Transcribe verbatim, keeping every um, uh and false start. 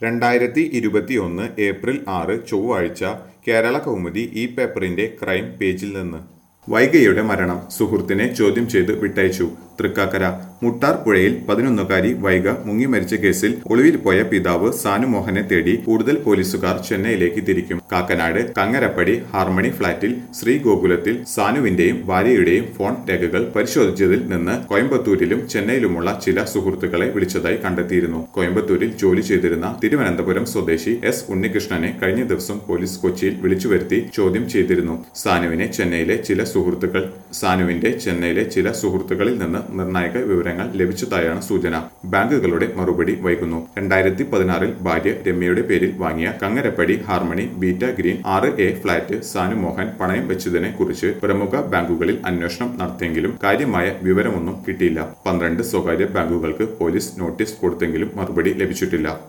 രണ്ടായിരത്തി ഇരുപത്തിയൊന്ന് ഏപ്രിൽ ആറ് ചൊവ്വാഴ്ച കേരള കൗമുദി ഈ പേപ്പറിന്റെ ക്രൈം പേജിൽ നിന്ന് വൈഗയുടെ മരണം സുഹൃത്തിനെ ചോദ്യം ചെയ്ത് വിട്ടയച്ചു. തൃക്കാക്കര മുട്ടാർ പുഴയിൽ പതിനൊന്നുകാരി വൈഗ മുങ്ങി മരിച്ച കേസിൽ ഒളിവിൽ പോയ പിതാവ് സാനുമോഹനെ തേടി കൂടുതൽ പോലീസുകാർ ചെന്നൈയിലേക്ക് തിരിക്കും. കാക്കനാട് കങ്ങരപ്പടി ഹാർമണി ഫ്ളാറ്റിൽ ശ്രീഗോകുലത്തിൽ സാനുവിന്റെയും ഭാര്യയുടെയും ഫോൺ രേഖകൾ പരിശോധിച്ചതിൽ നിന്ന് കോയമ്പത്തൂരിലും ചെന്നൈയിലുമുള്ള ചില സുഹൃത്തുക്കളെ വിളിച്ചതായി കണ്ടെത്തിയിരുന്നു. കോയമ്പത്തൂരിൽ ജോലി ചെയ്തിരുന്ന തിരുവനന്തപുരം സ്വദേശി എസ് ഉണ്ണികൃഷ്ണനെ കഴിഞ്ഞ ദിവസം പോലീസ് കൊച്ചിയിൽ വിളിച്ചുവരുത്തി ചോദ്യം ചെയ്തിരുന്നു. സാനുവിനെ ചെന്നൈയിലെ ചില സുഹൃത്തുക്കൾ സാനുവിന്റെ ചെന്നൈയിലെ ചില സുഹൃത്തുക്കളിൽ നിന്ന് നിർണായക വിവരങ്ങൾ ലഭിച്ചതായാണ് സൂചന. ബാങ്കുകളുടെ മറുപടി വൈകുന്നു. രണ്ടായിരത്തി പതിനാറിൽ ഭാര്യ രമ്യയുടെ പേരിൽ വാങ്ങിയ കങ്ങരപ്പടി ഹാർമണി ബീറ്റ ഗ്രീൻ ആറ് എ ഫ്ളാറ്റ് സാനുമോഹൻ പണയം വെച്ചതിനെ കുറിച്ച് പ്രമുഖ ബാങ്കുകളിൽ അന്വേഷണം നടത്തിയെങ്കിലും കാര്യമായ വിവരമൊന്നും കിട്ടിയില്ല. പന്ത്രണ്ട് സ്വകാര്യ ബാങ്കുകൾക്ക് പോലീസ് നോട്ടീസ് കൊടുത്തെങ്കിലും മറുപടി ലഭിച്ചിട്ടില്ല.